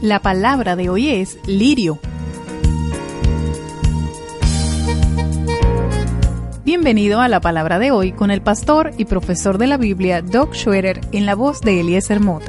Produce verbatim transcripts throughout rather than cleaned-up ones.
La palabra de hoy es lirio. Bienvenido a la palabra de hoy con el pastor y profesor de la Biblia, Doug Schroeder, en la voz de Eliezer Mota.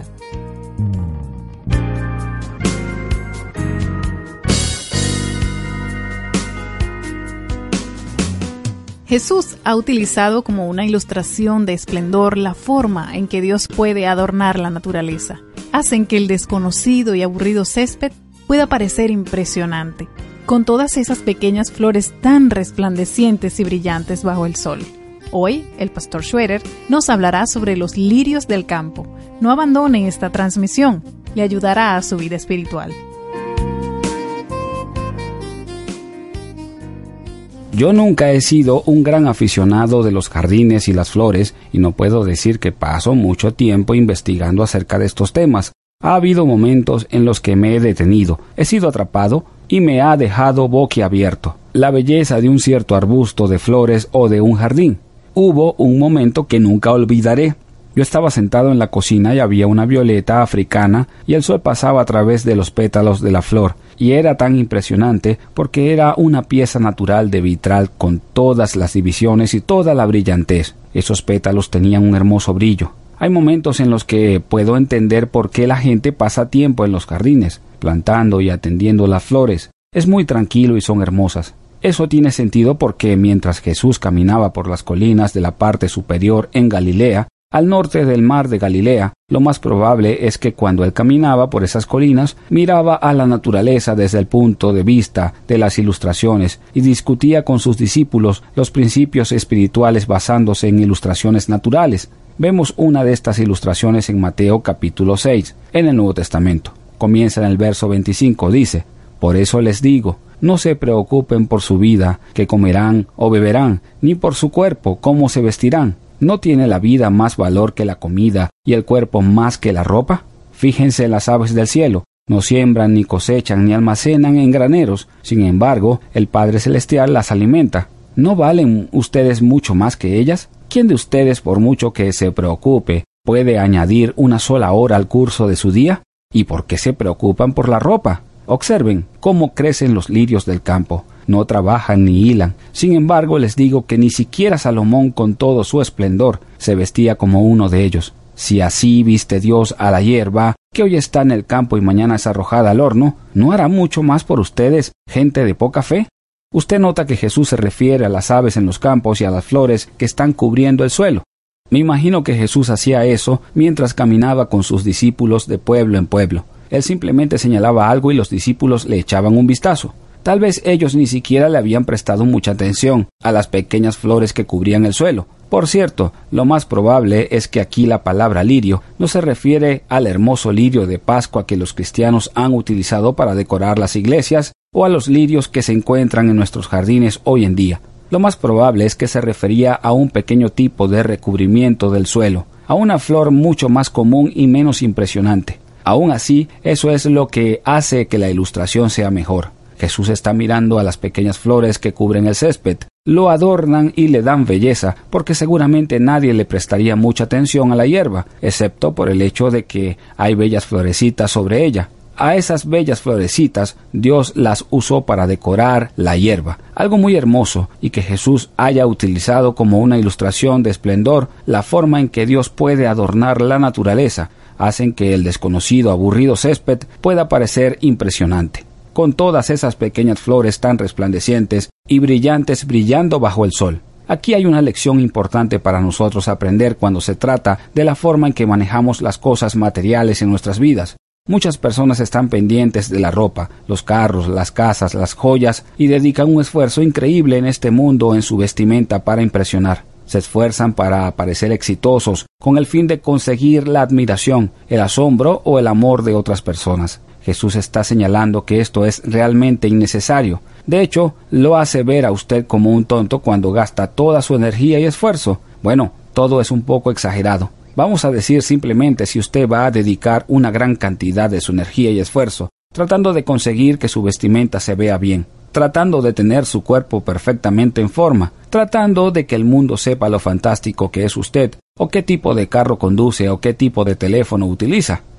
Jesús ha utilizado como una ilustración de esplendor la forma en que Dios puede adornar la naturaleza. Hacen que el desconocido y aburrido césped pueda parecer impresionante, con todas esas pequeñas flores tan resplandecientes y brillantes bajo el sol. Hoy, el pastor Schroeder nos hablará sobre los lirios del campo. No abandone esta transmisión, le ayudará a su vida espiritual. Yo nunca he sido un gran aficionado de los jardines y las flores, y no puedo decir que paso mucho tiempo investigando acerca de estos temas. Ha habido momentos en los que me he detenido, he sido atrapado y me ha dejado boquiabierto la belleza de un cierto arbusto de flores o de un jardín. Hubo un momento que nunca olvidaré. Yo estaba sentado en la cocina y había una violeta africana y el sol pasaba a través de los pétalos de la flor, y era tan impresionante porque era una pieza natural de vitral con todas las divisiones y toda la brillantez. Esos pétalos tenían un hermoso brillo. Hay momentos en los que puedo entender por qué la gente pasa tiempo en los jardines, plantando y atendiendo las flores. Es muy tranquilo y son hermosas. Eso tiene sentido porque mientras Jesús caminaba por las colinas de la parte superior en Galilea, al norte del mar de Galilea, lo más probable es que cuando él caminaba por esas colinas, miraba a la naturaleza desde el punto de vista de las ilustraciones y discutía con sus discípulos los principios espirituales basándose en ilustraciones naturales. Vemos una de estas ilustraciones en Mateo capítulo seis, en el Nuevo Testamento. Comienza en el verso veinticinco, dice: «Por eso les digo, no se preocupen por su vida, qué comerán o beberán, ni por su cuerpo, cómo se vestirán. ¿No tiene la vida más valor que la comida y el cuerpo más que la ropa? Fíjense en las aves del cielo, no siembran, ni cosechan, ni almacenan en graneros, sin embargo, el Padre Celestial las alimenta. ¿No valen ustedes mucho más que ellas? ¿Quién de ustedes, por mucho que se preocupe, puede añadir una sola hora al curso de su día? ¿Y por qué se preocupan por la ropa? Observen cómo crecen los lirios del campo. No trabajan ni hilan. Sin embargo, les digo que ni siquiera Salomón, con todo su esplendor, se vestía como uno de ellos. Si así viste Dios a la hierba, que hoy está en el campo y mañana es arrojada al horno, ¿no hará mucho más por ustedes, gente de poca fe?» Usted nota que Jesús se refiere a las aves en los campos y a las flores que están cubriendo el suelo. Me imagino que Jesús hacía eso mientras caminaba con sus discípulos de pueblo en pueblo. Él simplemente señalaba algo y los discípulos le echaban un vistazo. Tal vez ellos ni siquiera le habían prestado mucha atención a las pequeñas flores que cubrían el suelo. Por cierto, lo más probable es que aquí la palabra lirio no se refiere al hermoso lirio de Pascua que los cristianos han utilizado para decorar las iglesias o a los lirios que se encuentran en nuestros jardines hoy en día. Lo más probable es que se refería a un pequeño tipo de recubrimiento del suelo, a una flor mucho más común y menos impresionante. Aún así, eso es lo que hace que la ilustración sea mejor. Jesús está mirando a las pequeñas flores que cubren el césped, lo adornan y le dan belleza, porque seguramente nadie le prestaría mucha atención a la hierba, excepto por el hecho de que hay bellas florecitas sobre ella. A esas bellas florecitas Dios las usó para decorar la hierba, algo muy hermoso, y que Jesús haya utilizado como una ilustración de esplendor la forma en que Dios puede adornar la naturaleza, hacen que el desconocido aburrido césped pueda parecer impresionante, con todas esas pequeñas flores tan resplandecientes y brillantes brillando bajo el sol. Aquí hay una lección importante para nosotros aprender cuando se trata de la forma en que manejamos las cosas materiales en nuestras vidas. Muchas personas están pendientes de la ropa, los carros, las casas, las joyas y dedican un esfuerzo increíble en este mundo en su vestimenta para impresionar. Se esfuerzan para parecer exitosos con el fin de conseguir la admiración, el asombro o el amor de otras personas. Jesús está señalando que esto es realmente innecesario. De hecho, lo hace ver a usted como un tonto cuando gasta toda su energía y esfuerzo. Bueno, todo es un poco exagerado. Vamos a decir simplemente si usted va a dedicar una gran cantidad de su energía y esfuerzo, tratando de conseguir que su vestimenta se vea bien, tratando de tener su cuerpo perfectamente en forma, tratando de que el mundo sepa lo fantástico que es usted, o qué tipo de carro conduce o qué tipo de teléfono utiliza.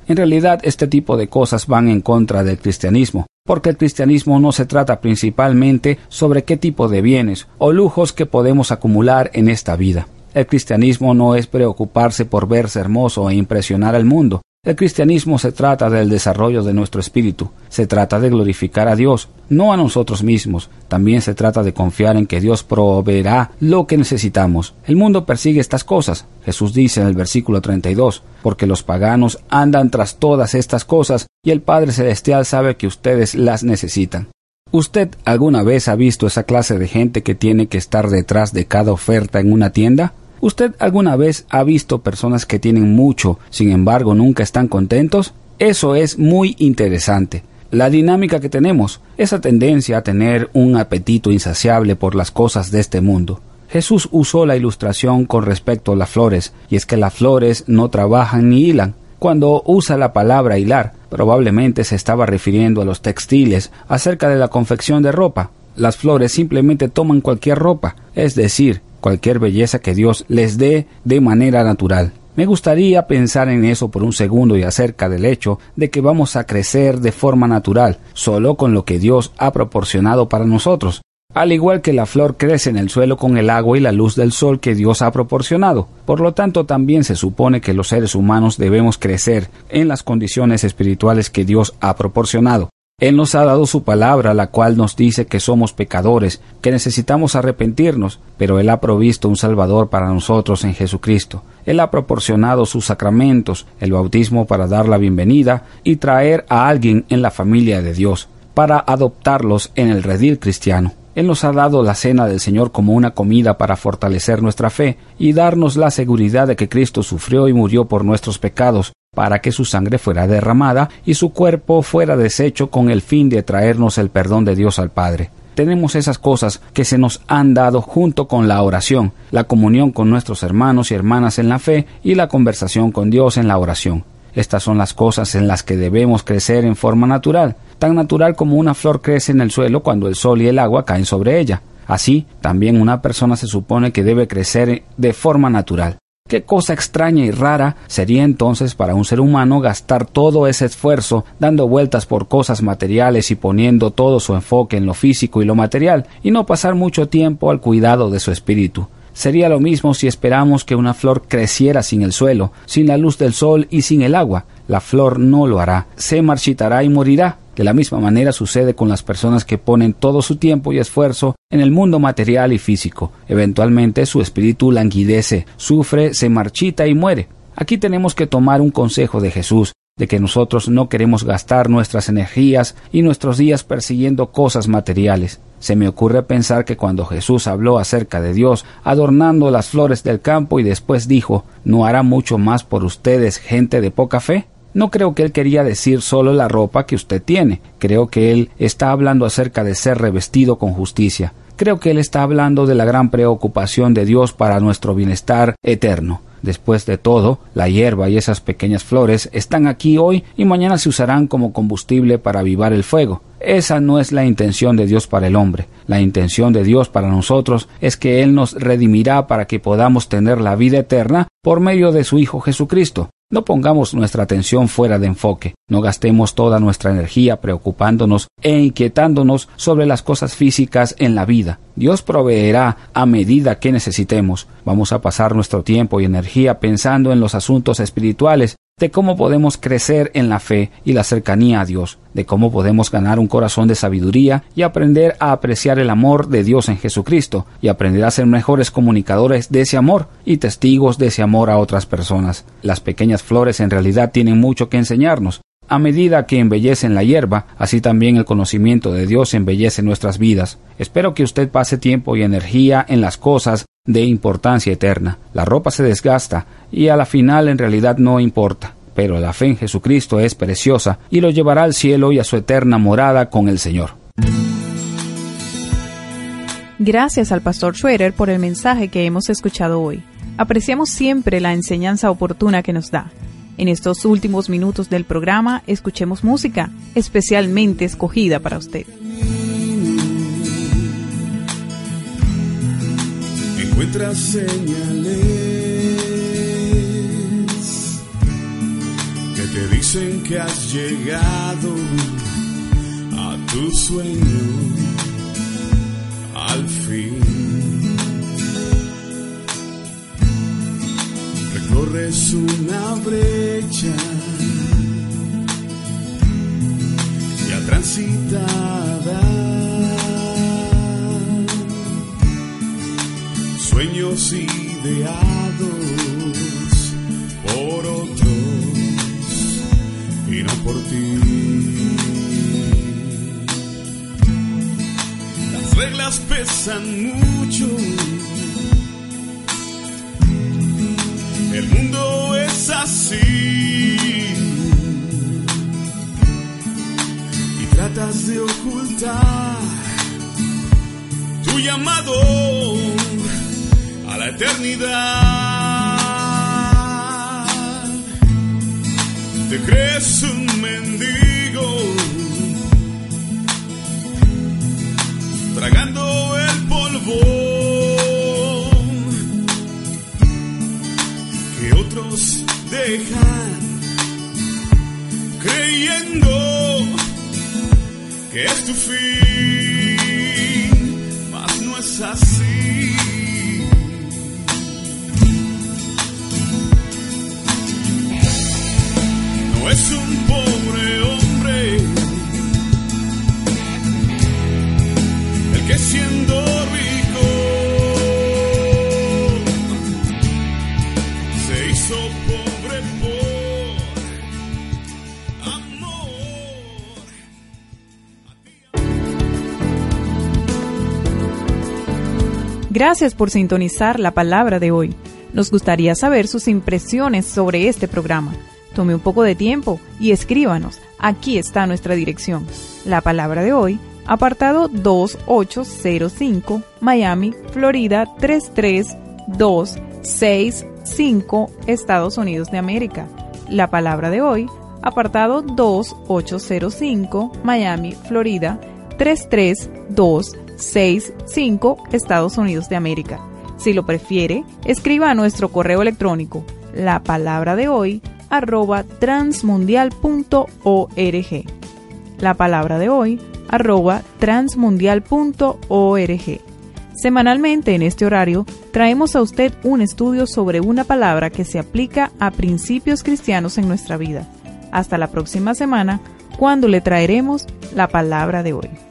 En realidad, este tipo de cosas van en contra del cristianismo, porque el cristianismo no se trata principalmente sobre qué tipo de bienes o lujos que podemos acumular en esta vida. El cristianismo no es preocuparse por verse hermoso e impresionar al mundo. El cristianismo se trata del desarrollo de nuestro espíritu, se trata de glorificar a Dios, no a nosotros mismos. También se trata de confiar en que Dios proveerá lo que necesitamos. El mundo persigue estas cosas. Jesús dice en el versículo treinta y dos, porque los paganos andan tras todas estas cosas y el Padre Celestial sabe que ustedes las necesitan. ¿Usted alguna vez ha visto esa clase de gente que tiene que estar detrás de cada oferta en una tienda? ¿Usted alguna vez ha visto personas que tienen mucho, sin embargo nunca están contentos? Eso es muy interesante. La dinámica que tenemos, esa tendencia a tener un apetito insaciable por las cosas de este mundo. Jesús usó la ilustración con respecto a las flores, y es que las flores no trabajan ni hilan. Cuando usa la palabra hilar, probablemente se estaba refiriendo a los textiles acerca de la confección de ropa. Las flores simplemente toman cualquier ropa, es decir, cualquier belleza que Dios les dé de manera natural. Me gustaría pensar en eso por un segundo y acerca del hecho de que vamos a crecer de forma natural, solo con lo que Dios ha proporcionado para nosotros. Al igual que la flor crece en el suelo con el agua y la luz del sol que Dios ha proporcionado. Por lo tanto, también se supone que los seres humanos debemos crecer en las condiciones espirituales que Dios ha proporcionado. Él nos ha dado su palabra, la cual nos dice que somos pecadores, que necesitamos arrepentirnos, pero Él ha provisto un Salvador para nosotros en Jesucristo. Él ha proporcionado sus sacramentos, el bautismo para dar la bienvenida y traer a alguien en la familia de Dios, para adoptarlos en el redil cristiano. Él nos ha dado la cena del Señor como una comida para fortalecer nuestra fe y darnos la seguridad de que Cristo sufrió y murió por nuestros pecados, para que su sangre fuera derramada y su cuerpo fuera deshecho con el fin de traernos el perdón de Dios al Padre. Tenemos esas cosas que se nos han dado junto con la oración, la comunión con nuestros hermanos y hermanas en la fe y la conversación con Dios en la oración. Estas son las cosas en las que debemos crecer en forma natural, tan natural como una flor crece en el suelo cuando el sol y el agua caen sobre ella. Así, también una persona se supone que debe crecer de forma natural. ¿Qué cosa extraña y rara sería entonces para un ser humano gastar todo ese esfuerzo dando vueltas por cosas materiales y poniendo todo su enfoque en lo físico y lo material y no pasar mucho tiempo al cuidado de su espíritu? Sería lo mismo si esperamos que una flor creciera sin el suelo, sin la luz del sol y sin el agua. La flor no lo hará, se marchitará y morirá. De la misma manera sucede con las personas que ponen todo su tiempo y esfuerzo en el mundo material y físico. Eventualmente su espíritu languidece, sufre, se marchita y muere. Aquí tenemos que tomar un consejo de Jesús, de que nosotros no queremos gastar nuestras energías y nuestros días persiguiendo cosas materiales. Se me ocurre pensar que cuando Jesús habló acerca de Dios, adornando las flores del campo y después dijo, ¿no hará mucho más por ustedes, gente de poca fe? No creo que él quería decir solo la ropa que usted tiene. Creo que él está hablando acerca de ser revestido con justicia. Creo que él está hablando de la gran preocupación de Dios para nuestro bienestar eterno. Después de todo, la hierba y esas pequeñas flores están aquí hoy y mañana se usarán como combustible para avivar el fuego. Esa no es la intención de Dios para el hombre. La intención de Dios para nosotros es que Él nos redimirá para que podamos tener la vida eterna por medio de su Hijo Jesucristo. No pongamos nuestra atención fuera de enfoque. No gastemos toda nuestra energía preocupándonos e inquietándonos sobre las cosas físicas en la vida. Dios proveerá a medida que necesitemos. Vamos a pasar nuestro tiempo y energía pensando en los asuntos espirituales, de cómo podemos crecer en la fe y la cercanía a Dios, de cómo podemos ganar un corazón de sabiduría y aprender a apreciar el amor de Dios en Jesucristo y aprender a ser mejores comunicadores de ese amor y testigos de ese amor a otras personas. Las pequeñas flores en realidad tienen mucho que enseñarnos. A medida que embellecen la hierba, así también el conocimiento de Dios embellece nuestras vidas. Espero que usted pase tiempo y energía en las cosas de importancia eterna. La ropa se desgasta y a la final en realidad no importa, pero la fe en Jesucristo es preciosa y lo llevará al cielo y a su eterna morada con el Señor. Gracias al pastor Schroeder por el mensaje que hemos escuchado hoy. Apreciamos siempre la enseñanza oportuna que nos da. En estos últimos minutos del programa, escuchemos música, especialmente escogida para usted. Encuentra señales que te dicen Dicen que has llegado a tu sueño al fin. Recorres una brecha ya transitada, sueños ideados por otros y no por ti. Las reglas pesan mucho, el mundo es así, y tratas de ocultar tu llamado a la eternidad. Te crees un mendigo, tragando el polvo que otros dejan, creyendo que es tu fin, mas no es así. No es un pobre hombre el que siendo rico se hizo pobre por amor. Gracias por sintonizar la palabra de hoy. Nos gustaría saber sus impresiones sobre este programa. Tome un poco de tiempo y escríbanos. Aquí está nuestra dirección. La palabra de hoy, apartado dos ocho cero cinco, Miami, Florida tres tres dos seis cinco, Estados Unidos de América. La palabra de hoy, apartado dos ocho cero cinco, Miami, Florida tres tres dos seis cinco, Estados Unidos de América. Si lo prefiere, escriba a nuestro correo electrónico la palabra de hoy arroba transmundial punto org. La palabra de hoy arroba transmundial punto org. Semanalmente en este horario traemos a usted un estudio sobre una palabra que se aplica a principios cristianos en nuestra vida. Hasta la próxima semana, cuando le traeremos la palabra de hoy.